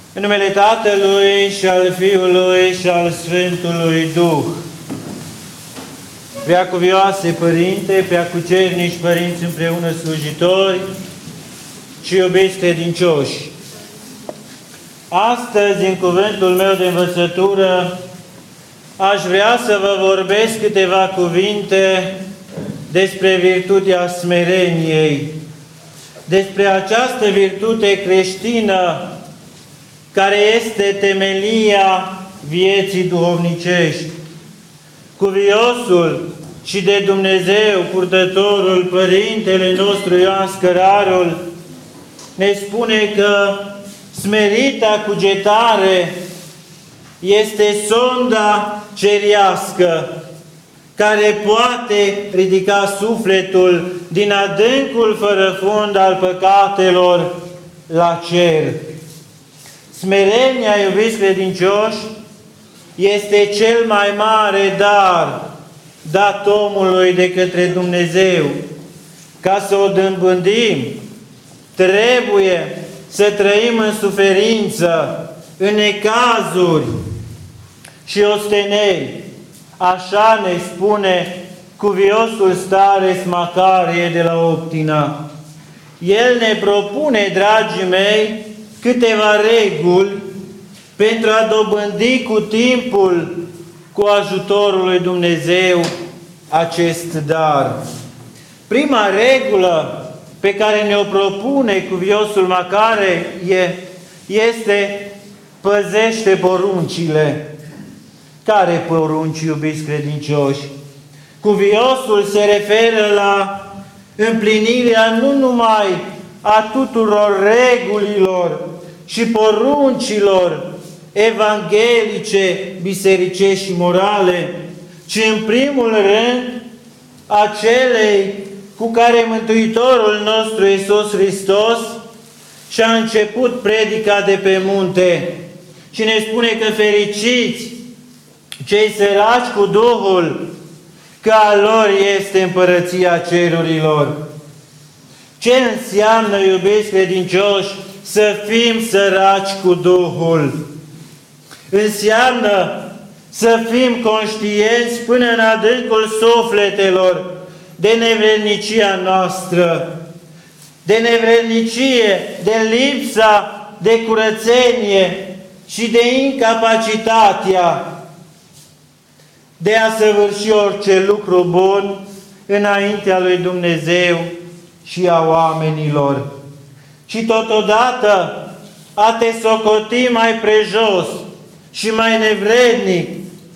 În numele Tatălui și al Fiului și al Sfântului Duh. Preacuvioase Părinte, preacucernici părinți împreună slujitori și iubiți credincioși. Astăzi, în cuvântul meu de învățătură, aș vrea să vă vorbesc câteva cuvinte despre virtutea smereniei, despre această virtute creștină care este temelia vieții duhovnicești. Cuviosul și de Dumnezeu, purtătorul, Părintele nostru Ioan Scărarul, ne spune că smerita cugetare este sonda cerească care poate ridica sufletul din adâncul fără fund al păcatelor la cer. Smerenia, iubiți credincioși, este cel mai mare dar dat omului de către Dumnezeu. Ca să o dâmbândim, trebuie să trăim în suferință, în necazuri și osteneli. Așa ne spune cuviosul Stareț Macarie de la Optina. El ne propune, dragii mei, câteva reguli pentru a dobândi cu timpul, cu ajutorul lui Dumnezeu, acest dar. Prima regulă pe care ne-o propune cuviosul Macare este: păzește poruncile. Care porunci, iubiți credincioși? Cuviosul se referă la împlinirea nu numai a tuturor regulilor și poruncilor evanghelice, bisericești și morale, ci în primul rând acelei cu care Mântuitorul nostru Iisus Hristos și-a început predica de pe munte și ne spune că fericiți cei săraci cu Duhul, că a lor este împărăția cerurilor. Ce înseamnă, iubiți credincioși, să fim săraci cu Duhul? Înseamnă să fim conștienți până în adâncul sufletelor de nevrednicia noastră, de nevrednicie, de lipsa de curățenie și de incapacitatea de a săvârși orice lucru bun înaintea lui Dumnezeu și a oamenilor. Și totodată a te socoti mai prejos și mai nevrednic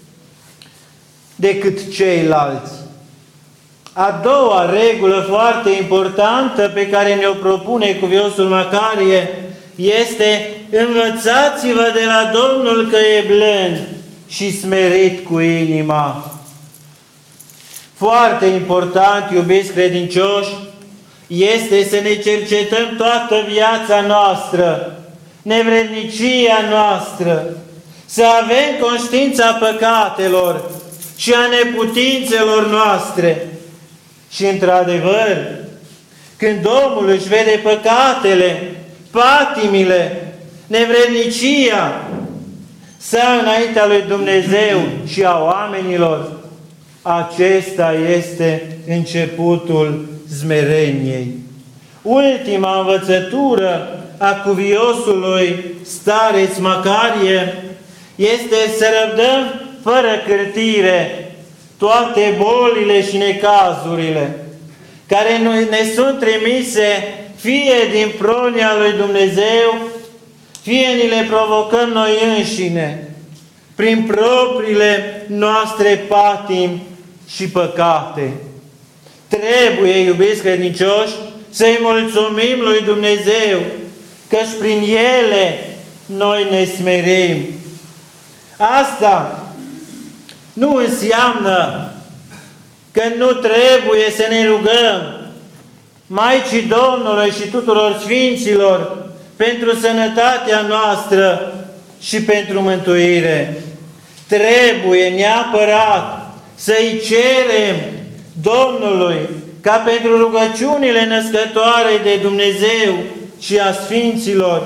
decât ceilalți. A doua regulă foarte importantă pe care ne-o propune cuviosul Macarie este: învățați-vă de la Domnul că e blând și smerit cu inima. Foarte important, iubiți credincioși, este să ne cercetăm toată viața noastră, nevrednicia noastră, să avem conștiința păcatelor și a neputințelor noastre. Și într-adevăr, când omul își vede păcatele, patimile, nevrednicia sa înaintea lui Dumnezeu și a oamenilor, acesta este începutul smereniei. Ultima învățătură a cuviosului Stareț Macarie este să răbdăm fără cârtire toate bolile și necazurile care ne sunt trimise fie din pronia lui Dumnezeu, fie ni le provocăm noi înșine, prin propriile noastre patimi și păcate. Trebuie, iubiți credincioși, să-i mulțumim lui Dumnezeu, căci prin ele noi ne smerim. Asta nu înseamnă că nu trebuie să ne rugăm Maicii Domnului și tuturor Sfinților pentru sănătatea noastră și pentru mântuire. Trebuie neapărat să-i cerem Domnului ca pentru rugăciunile născătoare de Dumnezeu și a Sfinților,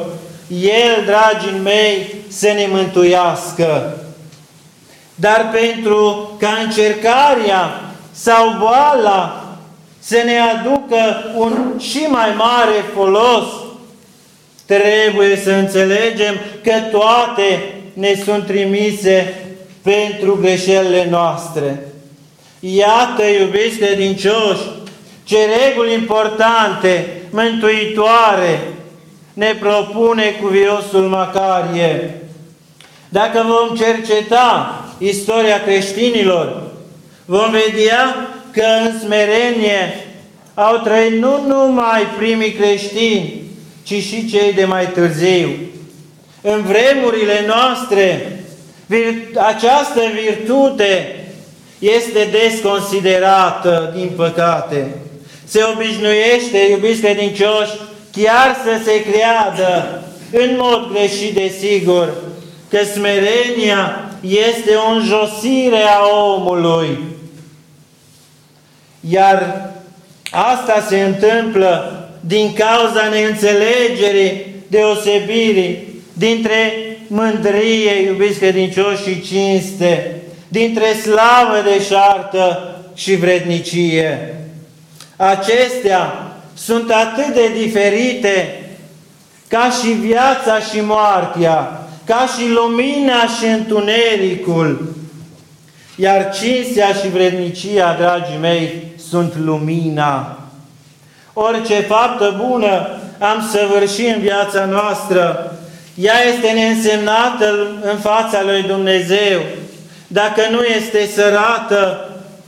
El, dragii mei, să ne mântuiască. Dar pentru ca încercarea sau boala să ne aducă un și mai mare folos, trebuie să înțelegem că toate ne sunt trimise pentru greșelile noastre. Iată, iubiți credincioși, ce reguli importante, mântuitoare, ne propune cuviosul Macarie. Dacă vom cerceta istoria creștinilor, vom vedea că în smerenie au trăit nu numai primii creștini, ci și cei de mai târziu. În vremurile noastre, această virtute este desconsiderată, din păcate. Se obișnuiește, iubiți credincioși, chiar să se creadă, în mod greșit desigur, că smerenia este o înjosire a omului. Iar asta se întâmplă din cauza neînțelegerii, deosebirii dintre mândrie, iubiți credincioși, și cinste, dintre slavă deșartă și vrednicie. Acestea sunt atât de diferite ca și viața și moartea, ca și lumina și întunericul. Iar cinstea și vrednicia, dragii mei, sunt lumina. Orice faptă bună am săvârșit în viața noastră, ea este neînsemnată în fața lui Dumnezeu, dacă nu este sărată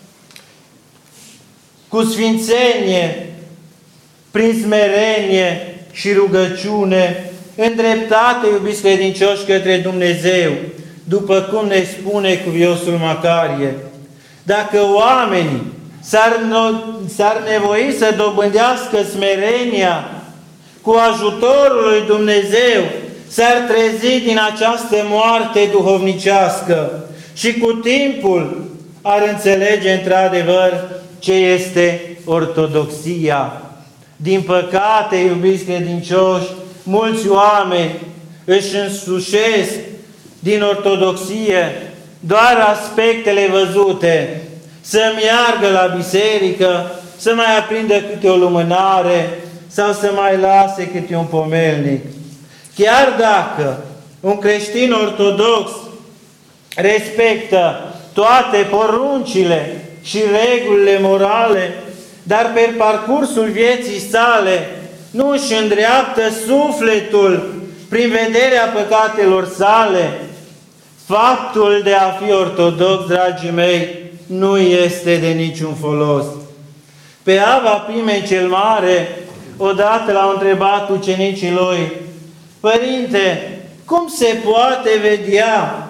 cu sfințenie, prin smerenie și rugăciune, îndreptate, iubiți credincioși, către Dumnezeu, după cum ne spune cuviosul Macarie. Dacă oamenii s-ar nevoi să dobândească smerenia cu ajutorul lui Dumnezeu, s-ar trezi din această moarte duhovnicească și cu timpul ar înțelege într-adevăr ce este ortodoxia. Din păcate, iubiți credincioși, mulți oameni își însușesc din ortodoxie doar aspectele văzute, să meargă la biserică, să mai aprindă câte o lumânare sau să mai lase câte un pomelnic. Chiar dacă un creștin ortodox respectă toate poruncile și regulile morale, dar pe parcursul vieții sale nu își îndreaptă sufletul prin vederea păcatelor sale, faptul de a fi ortodox, dragii mei, nu este de niciun folos. Pe Ava Pimen cel Mare, odată l-au întrebat ucenicii lui: Părinte, cum se poate vedea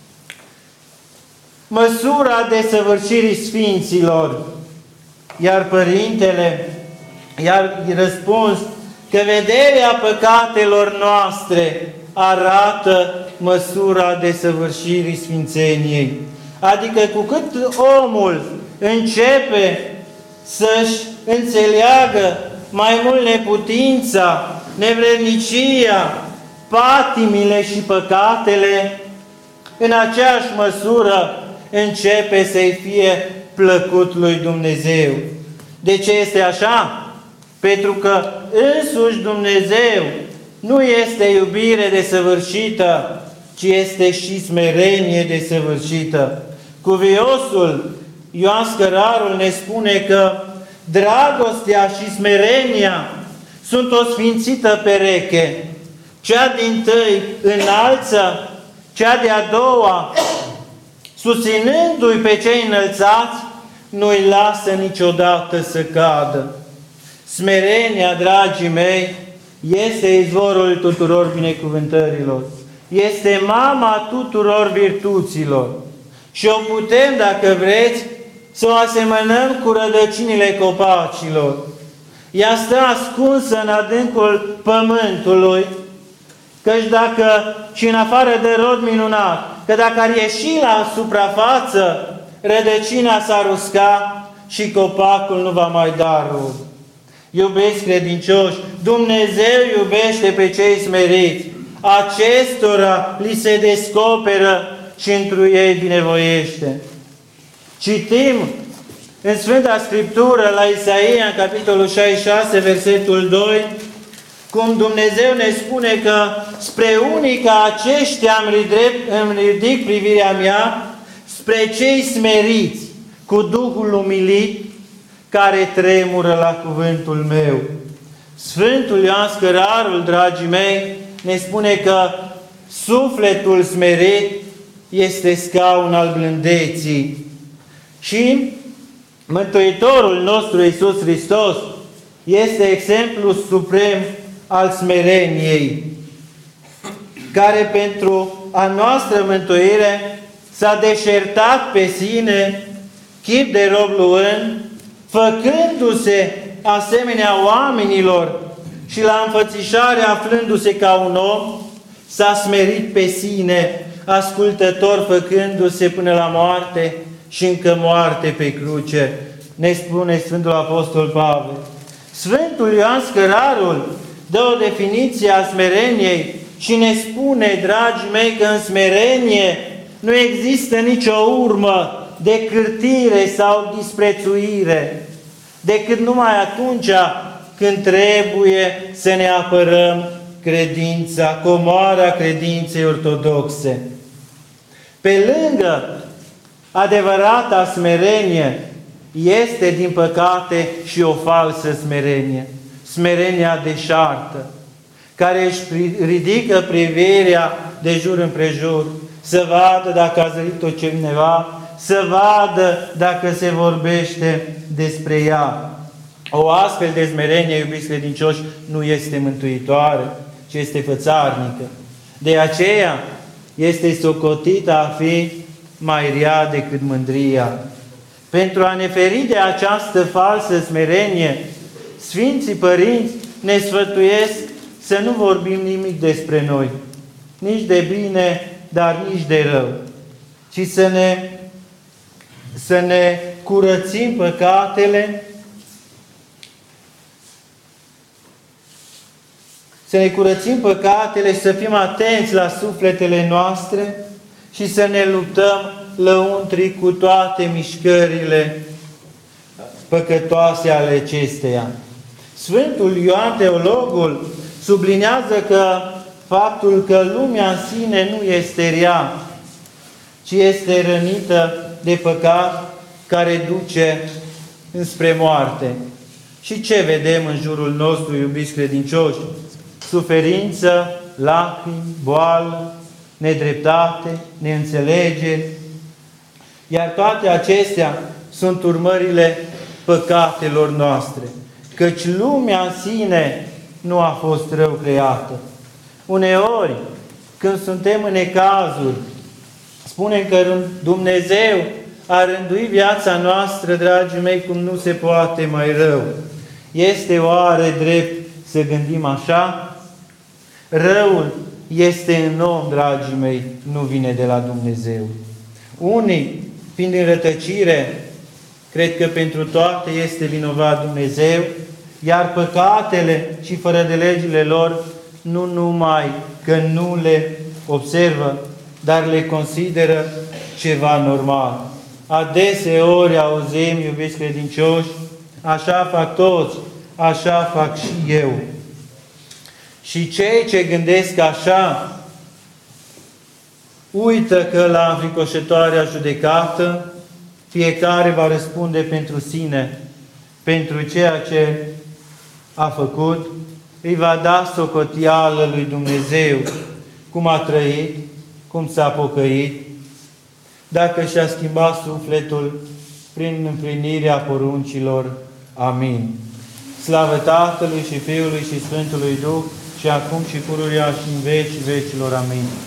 măsura desăvârșirii sfinților? Iar Părintele i-a răspuns că vederea păcatelor noastre arată măsura desăvârșirii sfințeniei. Adică cu cât omul începe să-și înțeleagă mai mult neputința, nevrednicia, patimile și păcatele, în aceeași măsură începe să-i fie plăcut lui Dumnezeu. De ce este așa? Pentru că însuși Dumnezeu nu este iubire desăvârșită, ci este și smerenie desăvârșită. Cuviosul Ioan Scărarul ne spune că dragostea și smerenia sunt o sfințită pereche. Cea dintâi înalță, cea de-a doua, susținându-i pe cei înălțați, nu-i lasă niciodată să cadă. Smerenia, dragii mei, este izvorul tuturor binecuvântărilor. Este mama tuturor virtuților. Și o putem, dacă vreți, să o asemănăm cu rădăcinile copacilor. Ea stă ascunsă în adâncul pământului, căci dacă, și în afară de rod minunat, că dacă ar ieși la suprafață, rădăcina s-ar usca și copacul nu va mai da rod. Iubiți credincioși, Dumnezeu iubește pe cei smeriți acestora li se descoperă și întru ei binevoiește. Citim în Sfânta Scriptură la Isaia, în capitolul 66, versetul 2, cum Dumnezeu ne spune că spre unii ca aceștia îmi ridic privirea mea, spre cei smeriți, cu Duhul umilit, care tremură la cuvântul meu. Sfântul Ioan Scărarul, dragii mei, ne spune că sufletul smerit este scaun al blândeții. Și Mântuitorul nostru Iisus Hristos este exemplu suprem al smereniei, care pentru a noastră mântuire s-a deșertat pe sine, chip de rob luând, făcându-se asemenea oamenilor și la înfățișare aflându-se ca un om, s-a smerit pe sine, ascultător făcându-se până la moarte și încă moarte pe cruce, ne spune Sfântul Apostol Pavel. Sfântul Ioan Scărarul dă o definiție a smereniei și ne spune, dragii mei, că în smerenie nu există nicio urmă de cârtire sau disprețuire, decât numai atunci când trebuie să ne apărăm credința, comoara credinței ortodoxe. Pe lângă adevărata smerenie, este, din păcate, și o falsă smerenie. Smerenia deșartă, care își ridică privirea de jur împrejur, să vadă dacă a zărit-o cineva, să vadă dacă se vorbește despre ea. O astfel de smerenie, iubiți credincioși, nu este mântuitoare, ci este fățarnică. De aceea este socotită a fi mai rea decât mândria. Pentru a ne feri de această falsă smerenie, Sfinții Părinți ne sfătuiesc să nu vorbim nimic despre noi, nici de bine, dar nici de rău, ci să ne curățim păcatele, și să fim atenți la sufletele noastre și să ne luptăm lăuntri cu toate mișcările păcătoase ale acesteia. Sfântul Ioan Teologul sublinează că faptul că lumea în sine nu este rea, ci este rănită de păcat care duce înspre moarte. Și ce vedem în jurul nostru, iubiți credincioși? Suferință, lacrimi, boală, nedreptate, neînțelegeri. Iar toate acestea sunt urmările păcatelor noastre. Căci lumea în sine nu a fost rău creată. Uneori, când suntem în necazuri, spunem că Dumnezeu a rânduit viața noastră, dragii mei, cum nu se poate mai rău. Este oare drept să gândim așa? Răul este în om, dragii mei, nu vine de la Dumnezeu. Unii, fiind în rătăcire, cred că pentru toate este vinovat Dumnezeu, iar păcatele și fără de legile lor nu numai că nu le observă, dar le consideră ceva normal. Adeseori auzim, iubiți credincioși, așa fac toți, așa fac și eu. Și cei ce gândesc așa, uită că la înfricoșătoarea judecată, fiecare va răspunde pentru sine, pentru ceea ce a făcut, îi va da socoteală lui Dumnezeu, cum a trăit, cum s-a pocăit, dacă și-a schimbat sufletul prin împlinirea poruncilor. Amin. Slavă Tatălui și Fiului și Sfântului Duh, și acum și pururea și în vecii vecilor. Amin.